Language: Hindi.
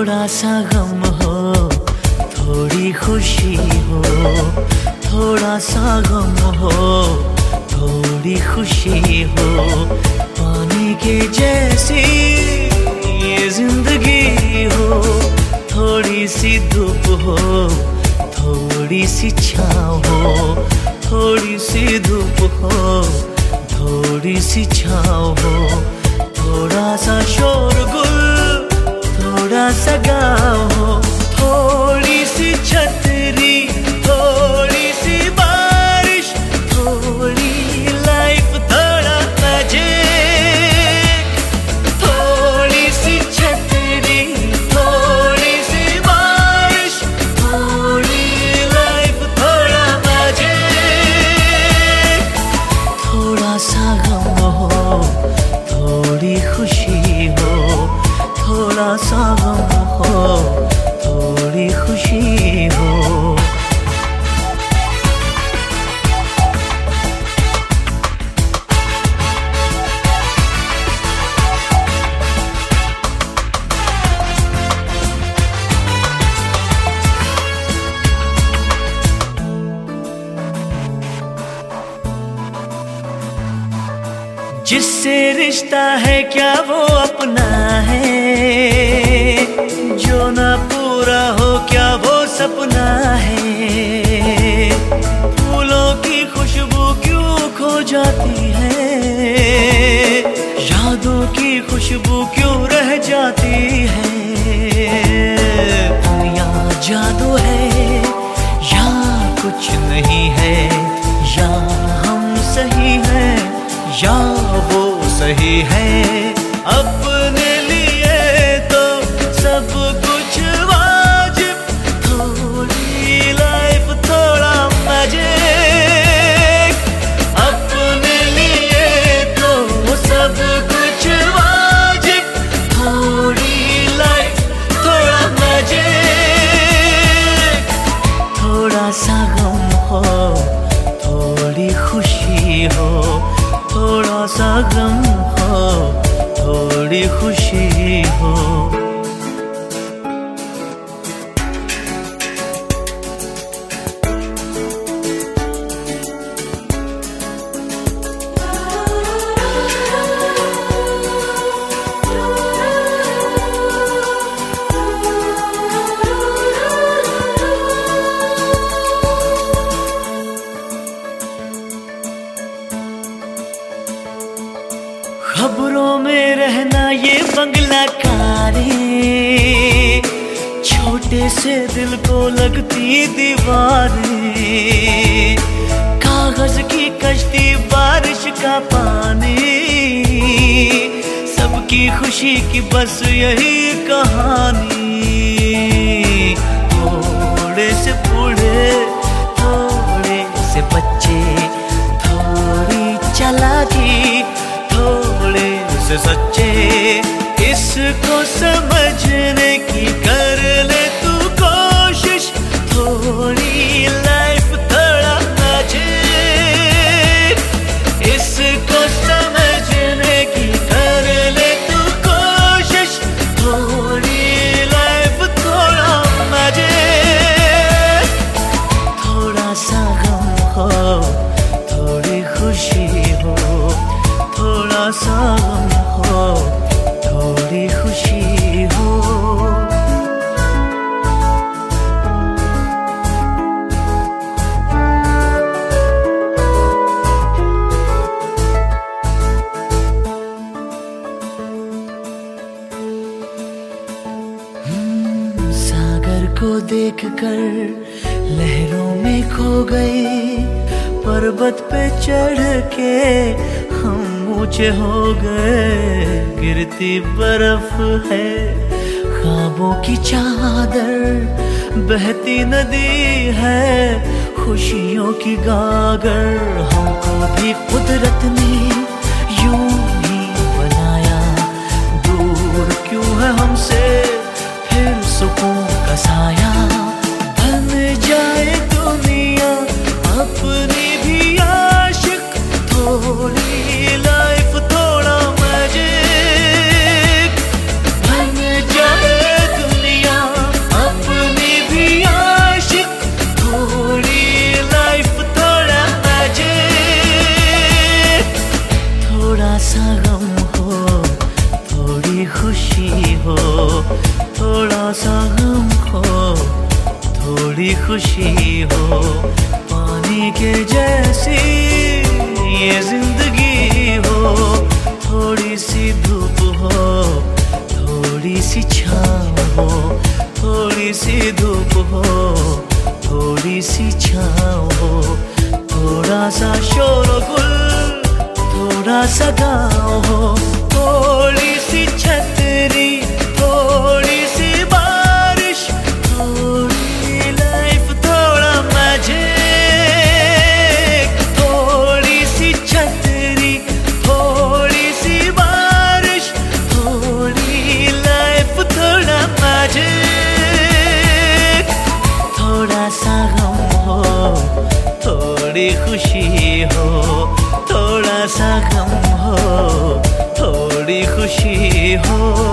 थोड़ा सा गम हो, थोड़ी खुशी हो, थोड़ा सा गम हो, थोड़ी खुशी हो। पानी के जैसी ये जिंदगी हो, थोड़ी सी धूप हो, थोड़ी सी छाँव हो, थोड़ी सी धूप हो, थोड़ी सी छाँव हो। थोड़ा सा शोरगुल, थोड़ा सा गाँव हो, थोड़ी सी छतरी, थोड़ी सी बारिश, थोड़ी लाइफ, थोड़ा मैजिक। थोड़ी सी छतरी, थोड़ी सी बारिश, थोड़ी लाइफ, थोड़ा मैजिक। थोड़ा सा गम हो, थोड़ी खुशी हो, थोड़ा सा गम हो, थोड़ी खुशी हो। जिससे रिश्ता है क्या वो अपना है, जो ना पूरा हो क्या वो सपना है। फूलों की खुशबू क्यों खो जाती है, यादों की खुशबू क्यों रह जाती है। दुनिया जादू है या कुछ नहीं है, या हम सही हैं या वो सही है। अपने लिए तो सब कुछ वाजिब, थोड़ी लाइफ, थोड़ा मैजिक। अपने लिए तो सब कुछ वाजिब, थोड़ी लाइफ, थोड़ा मैजिक। थोड़ा सा गम हो, थोड़ी खुशी हो, थोड़ा सा गम हो, थोड़ी खुशी हो। खबरों में रहना ये बंगला कारे, छोटे से दिल को लगती दीवारें। कागज की कश्ती, बारिश का पानी, सबकी खुशी की बस यही कहानी। थोड़े से बूढ़े, थोड़े से बच्चे, थोड़ी चालाकी, थोड़े से सच्चे, इसको समझने की कर ले तू कोशिश। थोड़ी लाइफ, थोड़ा मैजिक, इसको समझने की कर ले तू कोशिश। थोड़ी लाइफ, थोड़ा मैजिक। थोड़ा सा गम हो, थोड़ी खुशी हो, थोड़ा सा गम हो, थोड़ी खुशी हो। सागर को देखकर लहरों में खो गए, पर्वत पे चढ़ के हम ऊंचे हो गए। गिरती बर्फ है, ख्वाबों की चादर, बहती नदी है, खुशियों की गागर। हमको भी कुदरत ने यूं ही बनाया, दूर क्यों है हमसे फिर सुकून का साया। बन जाए दुनिया अपनी भी आशिक, थोड़ी लाइफ, थोड़ा मैजिक। बन जाए दुनिया खुशी हो। पानी के जैसी ये जिंदगी हो, थोड़ी सी धूप हो, थोड़ी सी छाँव हो, थोड़ी सी धूप हो, थोड़ी सी छाँव हो। थोड़ा सा शोरगुल, थोड़ा सा गाँव हो, थोड़ी सी छतरी, थोड़ी सी बारिश, थोड़ी लाइफ, थोड़ा मैजिक। थोड़ी सी छतरी, थोड़ी सी बारिश, थोड़ी लाइफ, थोड़ा मैजिक। थोड़ा सा गम हो, थोड़ी खुशी हो, थोड़ा सा गम हो, थोड़ी खुशी हो।